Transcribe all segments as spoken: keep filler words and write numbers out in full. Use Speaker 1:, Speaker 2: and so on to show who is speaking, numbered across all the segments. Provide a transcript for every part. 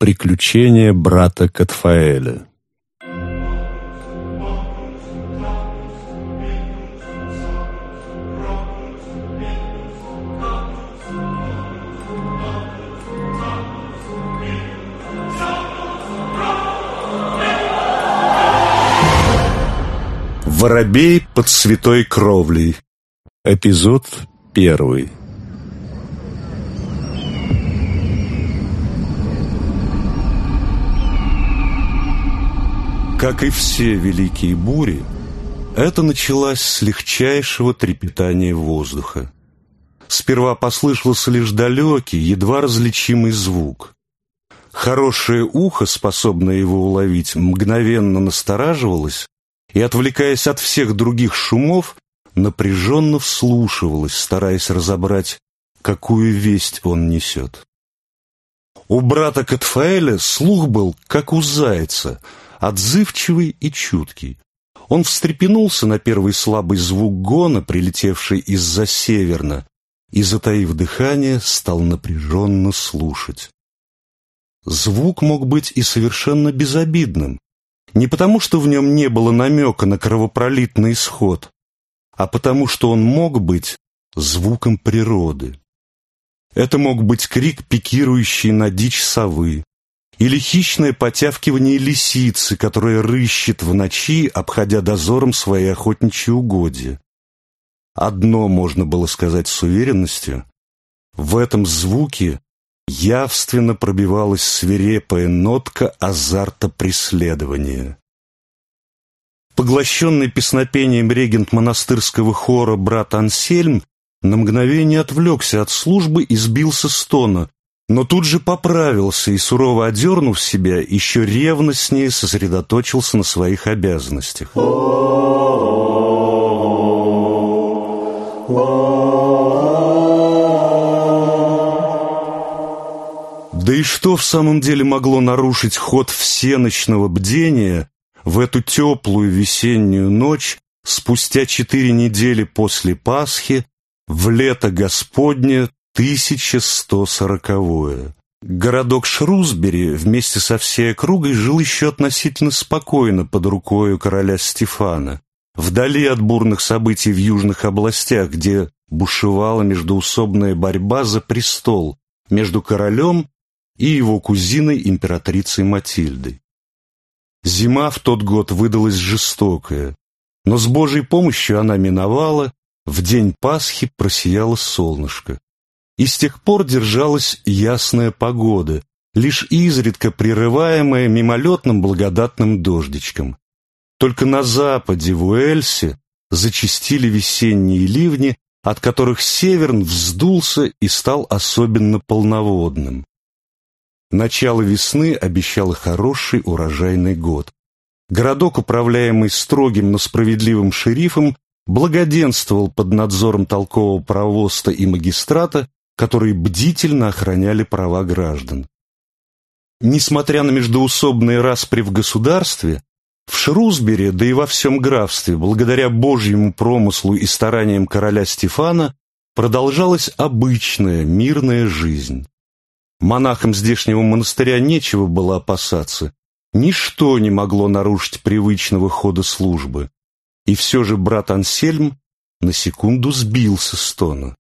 Speaker 1: Приключения брата Катфаэля. Воробей под святой кровлей. Эпизод первый. Как и все великие бури, это началось с легчайшего трепетания воздуха. Сперва послышался лишь далекий, едва различимый звук. Хорошее ухо, способное его уловить, мгновенно настораживалось и, отвлекаясь от всех других шумов, напряженно вслушивалось, стараясь разобрать, какую весть он несет. У брата Катфаэля слух был, как у зайца, отзывчивый и чуткий. Он встрепенулся на первый слабый звук гона, прилетевший из-за северна, и, затаив дыхание, стал напряженно слушать. Звук мог быть и совершенно безобидным, не потому, что в нем не было намека на кровопролитный исход, а потому, что он мог быть звуком природы. Это мог быть крик, пикирующий на дичь совы, или хищное потявкивание лисицы, которая рыщет в ночи, обходя дозором свои охотничьи угодья. Одно можно было сказать с уверенностью: в этом звуке явственно пробивалась свирепая нотка азарта преследования. Поглощенный песнопением регент монастырского хора брат Ансельм на мгновение отвлекся от службы и сбился с тона, но тут же поправился и, сурово одернув себя, еще ревностнее сосредоточился на своих обязанностях. Да и что в самом деле могло нарушить ход всеночного бдения в эту теплую весеннюю ночь спустя четыре недели после Пасхи в лето Господне тысяча сто сороковое? Городок Шрусбери вместе со всей округой жил еще относительно спокойно под рукою короля Стефана, вдали от бурных событий в южных областях, где бушевала междоусобная борьба за престол между королем и его кузиной императрицей Матильдой. Зима в тот год выдалась жестокая, но с Божьей помощью она миновала, в день Пасхи просияло солнышко. И с тех пор держалась ясная погода, лишь изредка прерываемая мимолетным благодатным дождичком. Только на западе, в Уэльсе, зачастили весенние ливни, от которых Северн вздулся и стал особенно полноводным. Начало весны обещало хороший урожайный год. Городок, управляемый строгим, но справедливым шерифом, благоденствовал под надзором толкового провоста и магистрата, которые бдительно охраняли права граждан. Несмотря на междоусобные распри в государстве, в Шрусбери, да и во всем графстве, благодаря Божьему промыслу и стараниям короля Стефана, продолжалась обычная мирная жизнь. Монахам здешнего монастыря нечего было опасаться, ничто не могло нарушить привычного хода службы. И все же брат Ансельм на секунду сбился с тона.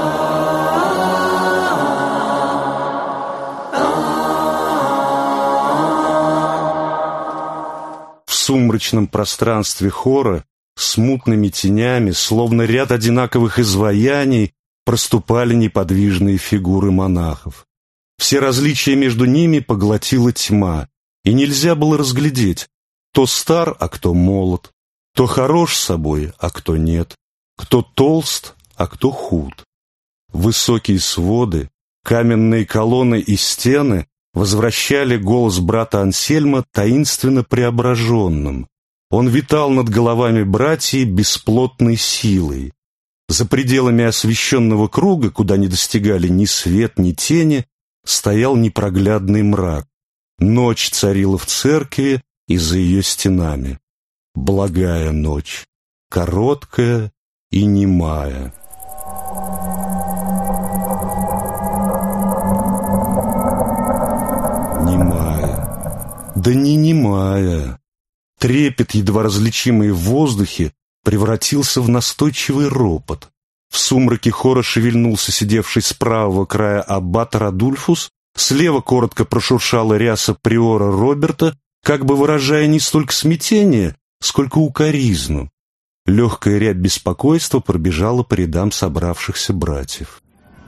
Speaker 1: В сумрачном пространстве хора смутными тенями, словно ряд одинаковых изваяний, проступали неподвижные фигуры монахов. Все различия между ними поглотила тьма, и нельзя было разглядеть, кто стар, а кто молод, кто хорош собой, а кто нет, кто толст, а кто худ. Высокие своды, каменные колонны и стены возвращали голос брата Ансельма таинственно преображенным. Он витал над головами братьев бесплотной силой. За пределами освещенного круга, куда не достигали ни свет, ни тени, стоял непроглядный мрак. Ночь царила в церкви и за ее стенами. Благая ночь, короткая и немая. Немая. Да не немая. Трепет, едва различимый в воздухе, превратился в настойчивый ропот. В сумраке хора шевельнулся сидевший с правого края аббат Радульфус, слева коротко прошуршала ряса приора Роберта, как бы выражая не столько смятение, сколько укоризну. Легкая рябь беспокойства пробежала по рядам собравшихся братьев.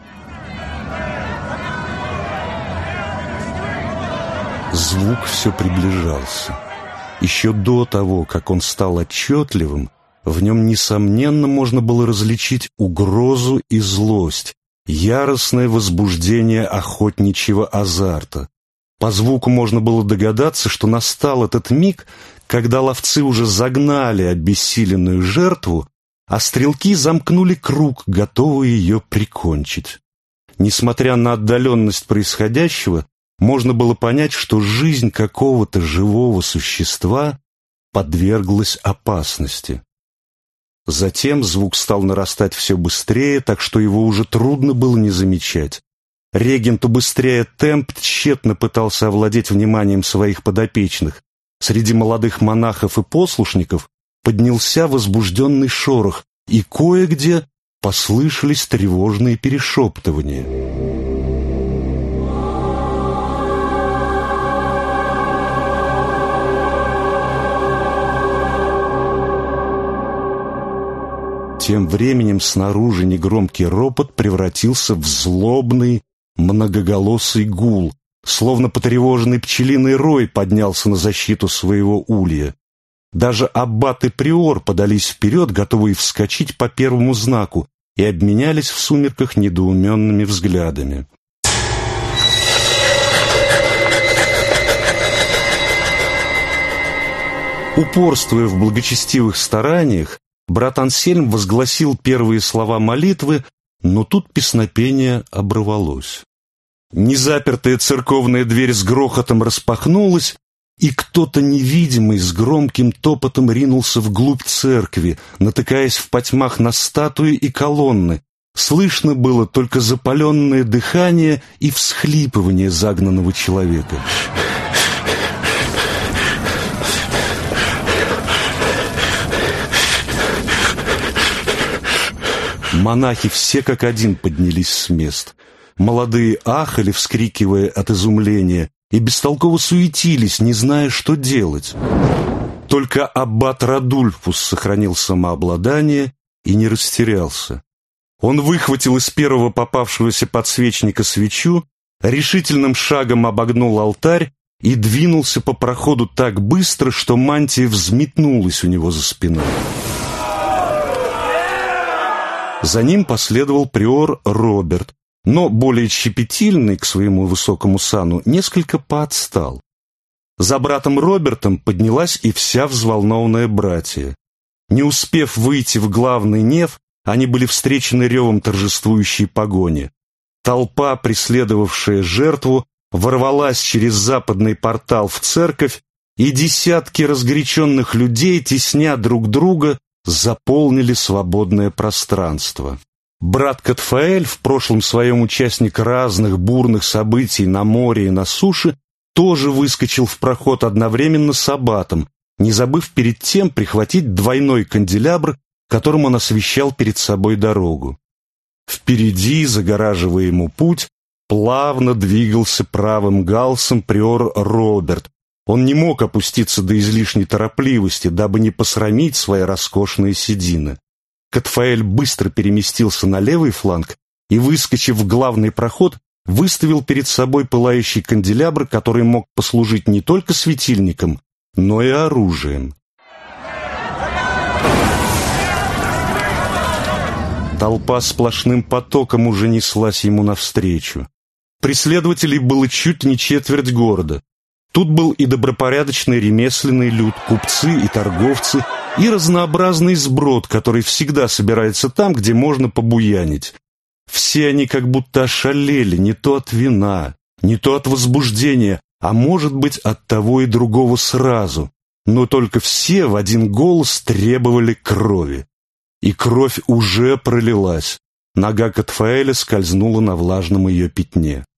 Speaker 1: Звук все приближался. Еще до того, как он стал отчетливым, в нем, несомненно, можно было различить угрозу и злость, яростное возбуждение охотничьего азарта. По звуку можно было догадаться, что настал этот миг, когда ловцы уже загнали обессиленную жертву, а стрелки замкнули круг, готовые ее прикончить. Несмотря на отдаленность происходящего, можно было понять, что жизнь какого-то живого существа подверглась опасности. Затем звук стал нарастать все быстрее, так что его уже трудно было не замечать. Регент, убыстряя темп, тщетно пытался овладеть вниманием своих подопечных. Среди молодых монахов и послушников поднялся возбужденный шорох, и кое-где послышались тревожные перешептывания. Тем временем снаружи негромкий ропот превратился в злобный, многоголосый гул, словно потревоженный пчелиный рой поднялся на защиту своего улья. Даже аббат и приор подались вперед, готовые вскочить по первому знаку, и обменялись в сумерках недоуменными взглядами. Упорствуя в благочестивых стараниях, брат Ансельм возгласил первые слова молитвы, но тут песнопение оборвалось. Незапертая церковная дверь с грохотом распахнулась, и кто-то невидимый с громким топотом ринулся вглубь церкви, натыкаясь в потьмах на статуи и колонны. Слышно было только запаленное дыхание и всхлипывание загнанного человека. Монахи все как один поднялись с мест. Молодые ахали, вскрикивая от изумления, и бестолково суетились, не зная, что делать. Только аббат Радульфус сохранил самообладание и не растерялся. Он выхватил из первого попавшегося подсвечника свечу, решительным шагом обогнул алтарь и двинулся по проходу так быстро, что мантия взметнулась у него за спиной. За ним последовал приор Роберт, но более щепетильный к своему высокому сану несколько поотстал. За братом Робертом поднялась и вся взволнованная братья. Не успев выйти в главный неф, они были встречены ревом торжествующей погони. Толпа, преследовавшая жертву, ворвалась через западный портал в церковь, и десятки разгоряченных людей, тесня друг друга, заполнили свободное пространство. Брат Катфаэль, в прошлом своем участник разных бурных событий на море и на суше, тоже выскочил в проход одновременно с аббатом, не забыв перед тем прихватить двойной канделябр, которым он освещал перед собой дорогу. Впереди, загораживая ему путь, плавно двигался правым галсом приор Роберт. Он не мог опуститься до излишней торопливости, дабы не посрамить свои роскошные седины. Катфаэль быстро переместился на левый фланг и, выскочив в главный проход, выставил перед собой пылающий канделябр, который мог послужить не только светильником, но и оружием. Толпа сплошным потоком уже неслась ему навстречу. Преследователей было чуть не четверть города. Тут был и добропорядочный ремесленный люд, купцы и торговцы, и разнообразный сброд, который всегда собирается там, где можно побуянить. Все они как будто ошалели не то от вина, не то от возбуждения, а может быть от того и другого сразу. Но только все в один голос требовали крови. И кровь уже пролилась. Нога Катфаэля скользнула на влажном ее пятне.